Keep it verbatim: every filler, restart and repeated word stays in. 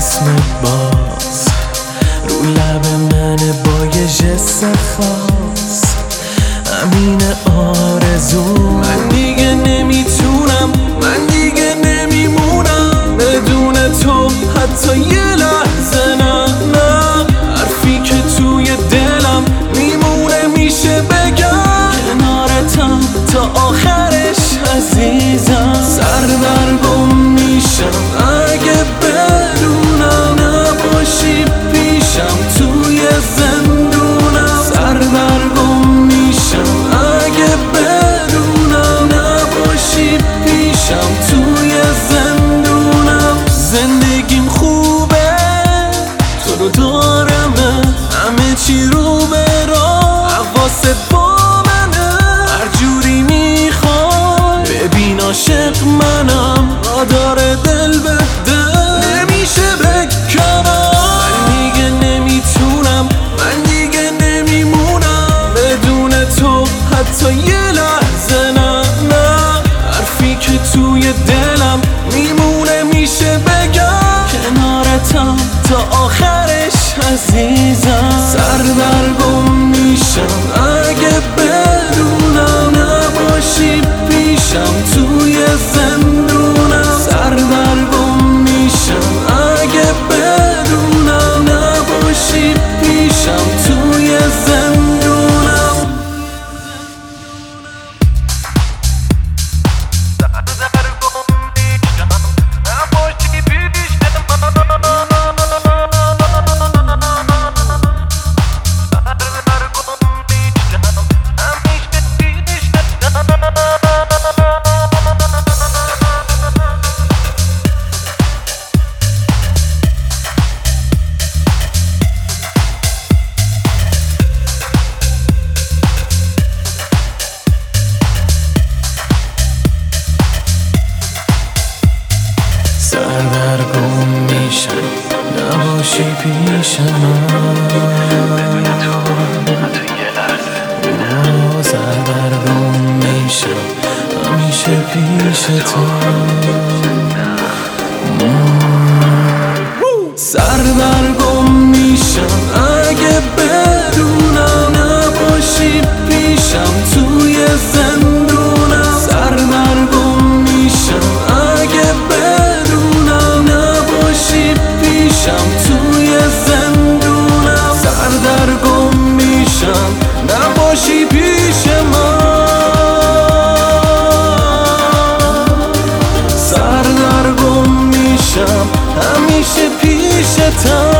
اسمت باز رو لب منه با یه جست خاص، امین آرزو. من دیگه نمیتونم، من دیگه نمیمونم بدون تو حتی یه لحظه. نه نه، حرفی که توی دلم میمونه میشه بگم کنارتم تا آخرش عزیزم. سر در گم میشم اگه بدونم نباشی پیشم توی زندونم. سر در گم میشم اگه بدونم نباشی پیشم توی زندونم. زندگیم خوبه تو رو دارمه، همه چی رو به راه، حواست با منه. هر جوری میخوای ببین عاشق منم، داره دل به دل نمیشه بکنم. من دیگه نمیتونم، من دیگه نمیمونم بدون تو حتی یه لحظه. نه نه، حرفی که توی دلم میمونه میشه بگم کنارتم تا آخرش عزیزم. سر در گم میشم اگه بدونم نباشی پیشم توی زندونم. سر در گم میشم اگه بدونم نباشی پیشم توی زندونم. سر در گم میشم نباشی پیشم. سر در گم میشم نباشی پیشم. سر در گم میشم همیشه پیش تو. سر در گم میشم اگه بدونم نباشی پیشم توی زندونم. سر در گم میشم اگه بدونم نباشی پیشم توی زندونم. سر در گم میشم نباشی پیش من. سر در گم میشم همیشه پیشتم.